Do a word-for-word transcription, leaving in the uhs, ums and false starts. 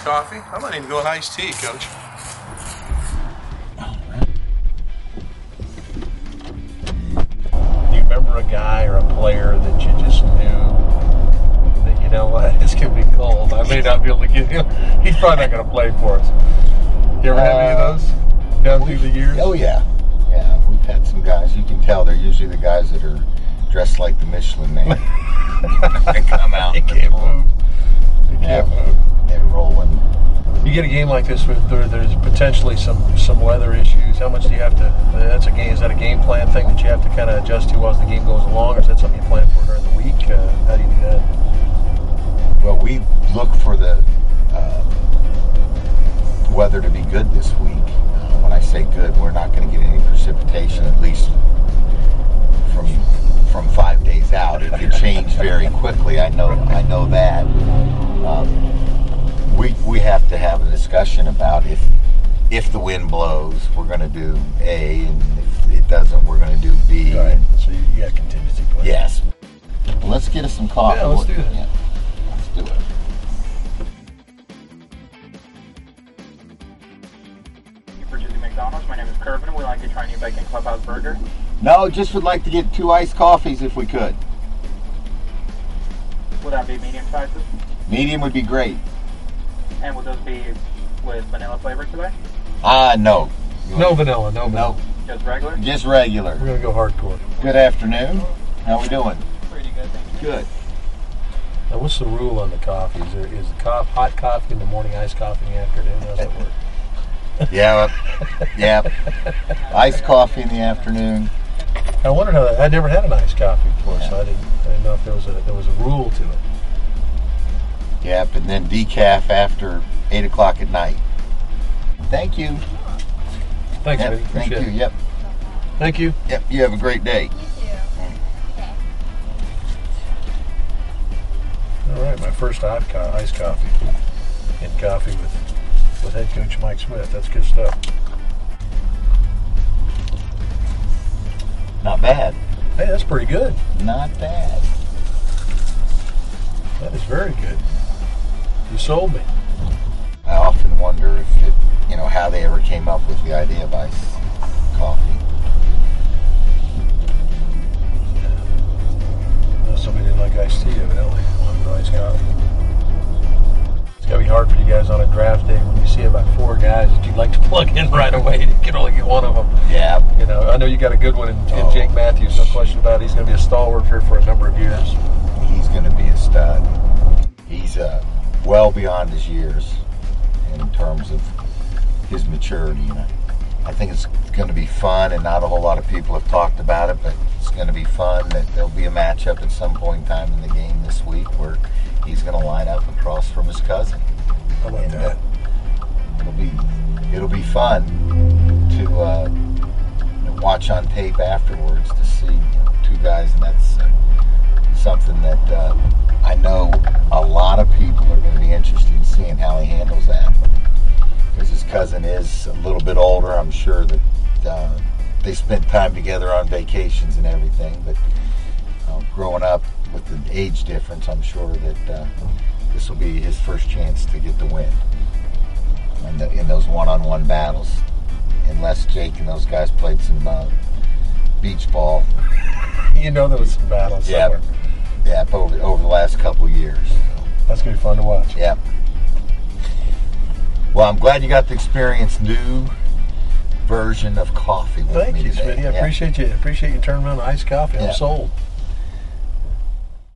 coffee? I might even go with iced tea, Coach. Do you remember a guy or a player that you just knew that, you know what, it's going to be cold. I may not be able to get him. He's probably not going to play for us. You ever uh, have any of those down through the years? Oh, yeah. Yeah, we've had some guys. You can tell they're usually the guys that are dressed like the Michelin Man. They come out. They can't move. They can't yeah, move. They're rolling. You get a game like this with there, there's potentially some, some weather issues. How much do you have to? That's a game. Is that a game plan thing that you have to kind of adjust to as the game goes along, or is that something you plan for during the week? Uh, how do you do that? Well, we look for the uh, weather to be good this week. Uh, when I say good, we're not going to get any precipitation, at least from from five days out. It could change very quickly. I know. I know that. Um, we we have to have a discussion about if if the wind blows, we're going to do A, and if it doesn't, we're going to do B. All right. So you, you got contingency plans. Yes. Well, let's get us some coffee. Yeah, let's do that. Yeah. Let's do it. Purchasing McDonald's. My name is Kervin. We'd like to try a new bacon clubhouse burger. No, just would like to get two iced coffees if we could. Would that be medium sizes? Medium would be great. And would those be with vanilla flavor today? Ah, uh, no. No vanilla, no vanilla. No. Just regular? Just regular. We're going to go hardcore. Good afternoon. How we doing? Pretty good, thank you. Good. Now, what's the rule on the coffee? Is there is the co- hot coffee in the morning, iced coffee in the afternoon? How does that work? Yeah, yeah. Iced coffee in the afternoon. I wondered how that. I'd never had an iced coffee before, Yeah. so I didn't, I didn't know if there was a there was a rule to it. Yep, and then decaf after eight o'clock at night. Thank you. Thanks, Yep, baby. thank Appreciate you. it. Yep. Thank you. Yep. You have a great day. All right, my first hot co- iced coffee and coffee with with head coach Mike Smith. That's good stuff. Not bad. Hey, that's pretty good. Not bad. That is very good. You sold me. I often wonder if it, you know, how they ever came up with the idea of iced coffee. No, somebody didn't like iced tea, evidently. Wanted no iced coffee. It's got to be hard for you guys on a draft day when you see about four guys that you'd like to plug in right away. You can only get one of them. Yeah. You know, I know you got a good one in, in Oh. Jake Matthews, no question about it. He's going to be a stalwart here for a number of years. He's going to be a stud. He's uh, well beyond his years in terms of his maturity. You know, I think it's going to be fun, and not a whole lot of people have talked about it, but it's going to be fun that there'll be a matchup at some point in time in the game this week where he's going to line up across from his cousin. How about And, that? uh, it'll be it'll be fun to uh, watch on tape afterwards to see, you know, two guys, and that's uh, something that uh, I know a lot of people are going to be interested in seeing how he handles that, because his cousin is a little bit older. I'm sure that uh, they spent time together on vacations and everything, but uh, growing up with the age difference, I'm sure that uh, this will be his first chance to get the win in, the, in those one-on-one battles, unless Jake and those guys played some uh, beach ball. You know there was some battles Yeah. somewhere. Yeah, over, over the last couple of years. That's going to be fun to watch. Yep. Well, I'm glad you got to experience new version of coffee with Thank me you, today. Smitty. I Yeah. appreciate you. Appreciate you turning around iced coffee. I'm Yeah. sold.